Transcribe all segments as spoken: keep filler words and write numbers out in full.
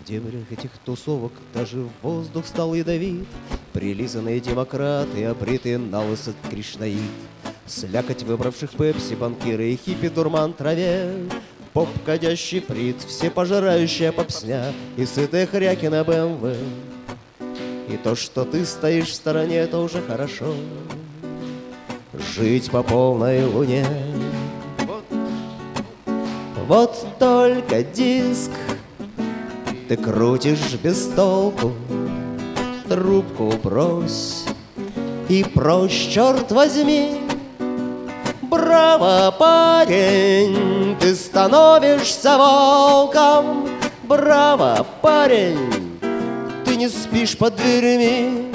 В дебрях этих тусовок даже воздух стал ядовит. Прилизанные демократы, обритые налысо кришнаит. Слякоть выбравших пепси, банкиры и хиппи, дурман траве. Поп, кадящий прит, все пожирающая попсня и сытые хряки на БМВ. И то, что ты стоишь в стороне, это уже хорошо. Жить по полной луне. Вот только диск ты крутишь без толку, трубку брось и прочь, черт возьми. Браво, парень, ты становишься волком. Браво, парень, ты не спишь под дверями.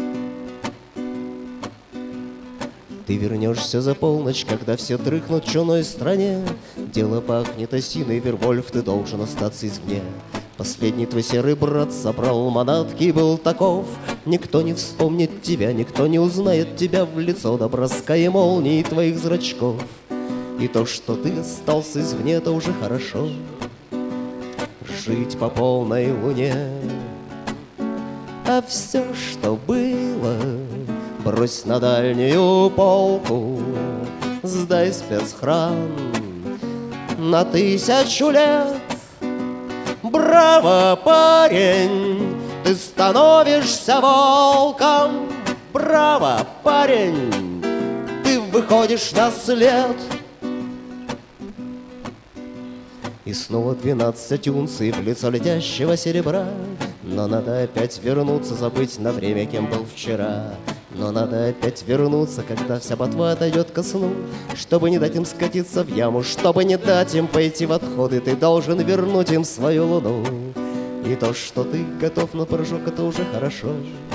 Ты вернешься за полночь, когда все дрыхнут в чужой стране. Дело пахнет осиной, Вервольф, ты должен остаться извне. Последний твой серый брат собрал манатки и был таков. Никто не вспомнит тебя, никто не узнает тебя в лицо до броска и молнии твоих зрачков. И то, что ты остался извне, это уже хорошо. Жить по полной луне. А все, что было, брось на дальнюю полку. Сдай спецхран на тысячу лет. Браво, парень, ты становишься волком. Браво, парень, ты выходишь на след. И снова двенадцать унций в лицо летящего серебра. Но надо опять вернуться, забыть на время, кем был вчера. Но надо опять вернуться, когда вся ботва отойдет ко сну. Чтобы не дать им скатиться в яму, чтобы не дать им пойти в отходы, ты должен вернуть им свою луну. И то, что ты готов на прыжок, это уже хорошо.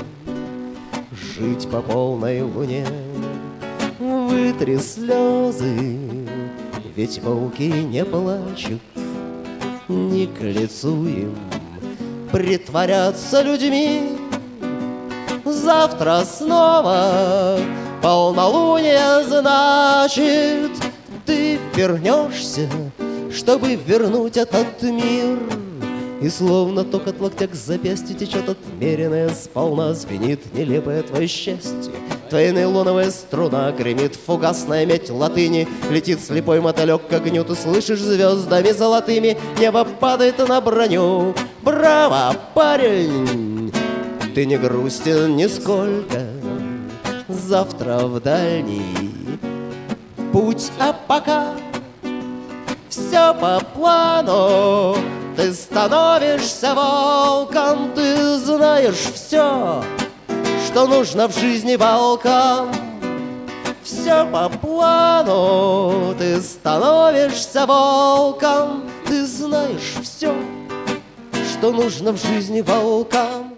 Жить по полной луне. Вытри слезы, ведь волки не плачут. Не к лицу им притворяться людьми. Завтра снова полнолуние, значит, ты вернешься, чтобы вернуть этот мир. И словно ток от локтя к запястью течет отмеренное, сполна звенит нелепое твое счастье. Твоя нейлоновая струна гремит, фугасная медь латыни. Летит слепой мотылек к огню, ты слышишь звездами золотыми. Небо падает на броню. Браво, парень, ты не грустен нисколько. Завтра в дальний путь, а пока все по плану. Ты становишься волком, ты знаешь все, что нужно в жизни волкам. Все по плану, ты становишься волком, ты знаешь все, что нужно в жизни волкам.